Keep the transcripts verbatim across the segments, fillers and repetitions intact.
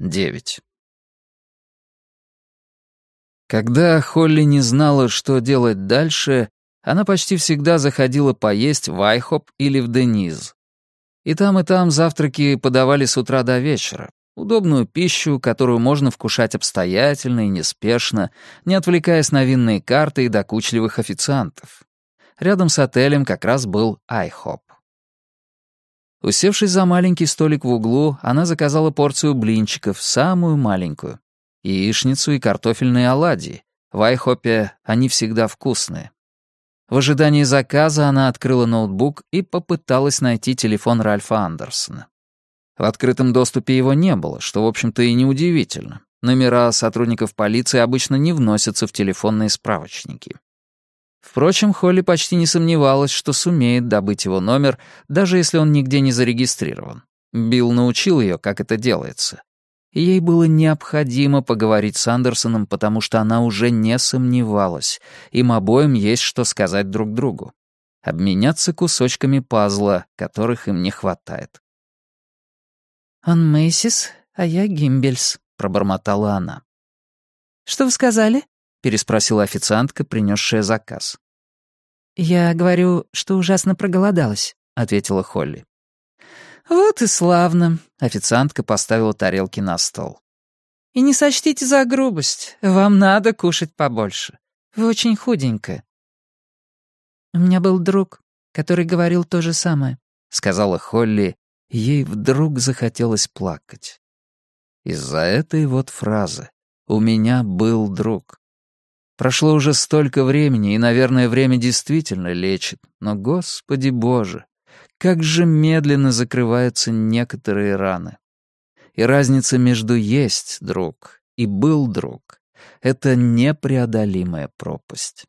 девять. Когда Холли не знала, что делать дальше, она почти всегда заходила поесть в Айхоп или в Дениз. И там, и там завтраки подавали с утра до вечера. Удобную пищу, которую можно вкушать обстоятельно и неспешно, не отвлекаясь на винные карты и докучливых официантов. Рядом с отелем как раз был Айхоп. Усевшись за маленький столик в углу, она заказала порцию блинчиков, самую маленькую. Яичницу и картофельные оладьи. В Айхопе они всегда вкусные. В ожидании заказа она открыла ноутбук и попыталась найти телефон Ральфа Андерсона. В открытом доступе его не было, что, в общем-то, и неудивительно. Номера сотрудников полиции обычно не вносятся в телефонные справочники. Впрочем, Холли почти не сомневалась, что сумеет добыть его номер, даже если он нигде не зарегистрирован. Билл научил ее, как это делается. И ей было необходимо поговорить с Андерсоном, потому что она уже не сомневалась. Им обоим есть что сказать друг другу. Обменяться кусочками пазла, которых им не хватает. «Он Мэйсис, а я Гимбельс», — пробормотала она. «Что вы сказали?» — переспросила официантка, принесшая заказ. «Я говорю, что ужасно проголодалась», — ответила Холли. «Вот и славно», — официантка поставила тарелки на стол. «И не сочтите за грубость, вам надо кушать побольше. Вы очень худенькая». «У меня был друг, который говорил то же самое», — сказала Холли, и ей вдруг захотелось плакать. Из-за этой вот фразы «у меня был друг». Прошло уже столько времени, и, наверное, время действительно лечит, но, Господи Боже, как же медленно закрываются некоторые раны. И разница между «есть друг» и «был друг» — это непреодолимая пропасть.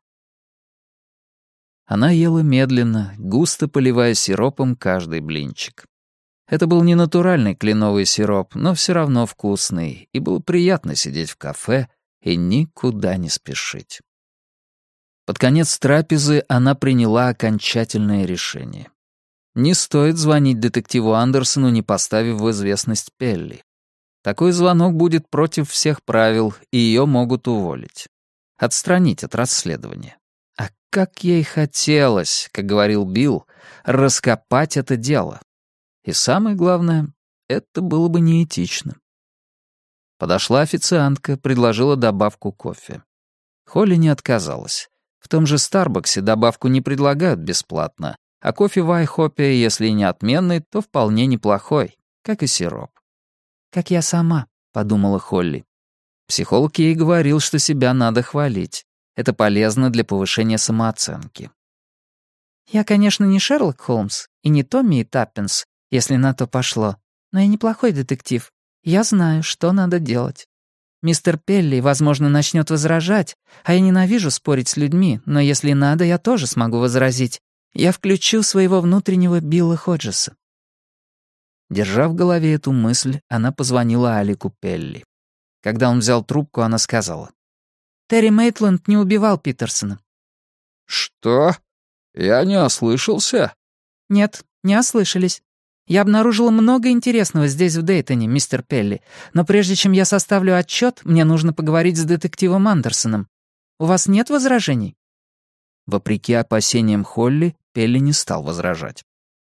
Она ела медленно, густо поливая сиропом каждый блинчик. Это был не натуральный кленовый сироп, но все равно вкусный, и было приятно сидеть в кафе и никуда не спешить. Под конец трапезы она приняла окончательное решение. Не стоит звонить детективу Андерсону, не поставив в известность Пелли. Такой звонок будет против всех правил, и ее могут уволить. Отстранить от расследования. А как ей хотелось, как говорил Билл, раскопать это дело. И самое главное, это было бы неэтично. Подошла официантка, предложила добавку кофе. Холли не отказалась. В том же Старбаксе добавку не предлагают бесплатно, а кофе в Айхопе, если и не отменный, то вполне неплохой, как и сироп. «Как я сама», — подумала Холли. Психолог ей говорил, что себя надо хвалить. Это полезно для повышения самооценки. «Я, конечно, не Шерлок Холмс и не Томми и Таппинс, если на то пошло, но я неплохой детектив. Я знаю, что надо делать. Мистер Пелли, возможно, начнет возражать, а я ненавижу спорить с людьми, но если надо, я тоже смогу возразить. Я включу своего внутреннего Билла Ходжеса». Держа в голове эту мысль, она позвонила Алику Пелли. Когда он взял трубку, она сказала: «Терри Мейтланд не убивал Питерсона». «Что? Я не ослышался?» «Нет, не ослышались. Я обнаружила много интересного здесь, в Дейтоне, мистер Пелли, но прежде чем я составлю отчет, мне нужно поговорить с детективом Андерсоном. У вас нет возражений?» Вопреки опасениям Холли, Пелли не стал возражать.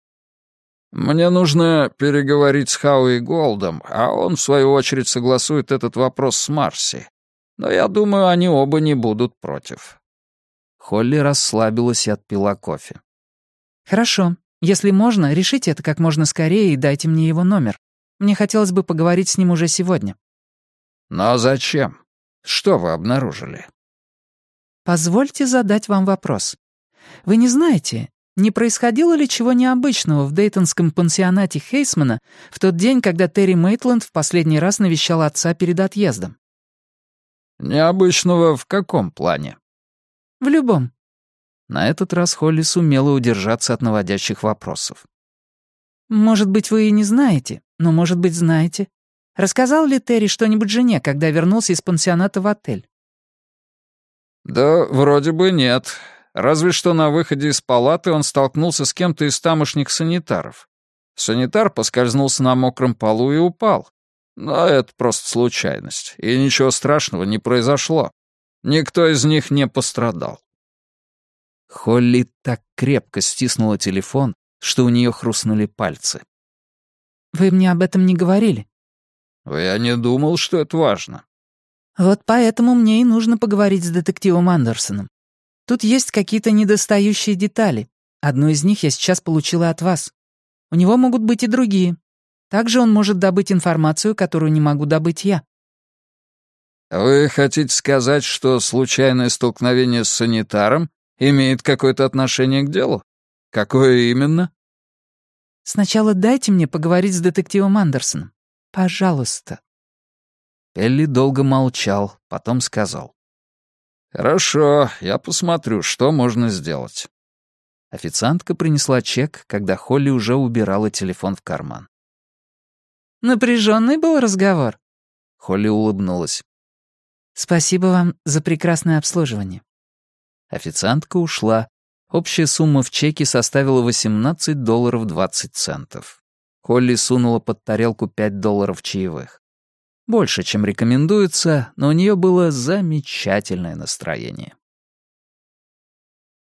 «Мне нужно переговорить с Хауи Голдом, а он, в свою очередь, согласует этот вопрос с Марси. Но я думаю, они оба не будут против». Холли расслабилась и отпила кофе. «Хорошо. Если можно, решите это как можно скорее и дайте мне его номер. Мне хотелось бы поговорить с ним уже сегодня». «Но зачем? Что вы обнаружили?» «Позвольте задать вам вопрос. Вы не знаете, не происходило ли чего необычного в дейтонском пансионате Хейсмана в тот день, когда Терри Мейтланд в последний раз навещал отца перед отъездом?» «Необычного в каком плане?» «В любом». На этот раз Холли сумела удержаться от наводящих вопросов. «Может быть, вы и не знаете, но, может быть, знаете. Рассказал ли Терри что-нибудь жене, когда вернулся из пансионата в отель?» «Да вроде бы нет. Разве что на выходе из палаты он столкнулся с кем-то из тамошних санитаров. Санитар поскользнулся на мокром полу и упал. Но это просто случайность, и ничего страшного не произошло. Никто из них не пострадал». Холли так крепко стиснула телефон, что у нее хрустнули пальцы. «Вы мне об этом не говорили?» «Я не думал, что это важно». «Вот поэтому мне и нужно поговорить с детективом Андерсоном. Тут есть какие-то недостающие детали. Одну из них я сейчас получила от вас. У него могут быть и другие. Также он может добыть информацию, которую не могу добыть я». «Вы хотите сказать, что случайное столкновение с санитаром имеет какое-то отношение к делу? Какое именно?» «Сначала дайте мне поговорить с детективом Андерсоном. Пожалуйста». Элли долго молчал, потом сказал. «Хорошо, я посмотрю, что можно сделать». Официантка принесла чек, когда Холли уже убирала телефон в карман. «Напряженный был разговор?» Холли улыбнулась. «Спасибо вам за прекрасное обслуживание». Официантка ушла. Общая сумма в чеке составила восемнадцать долларов двадцать центов. Холли сунула под тарелку пять долларов чаевых. Больше, чем рекомендуется, но у нее было замечательное настроение.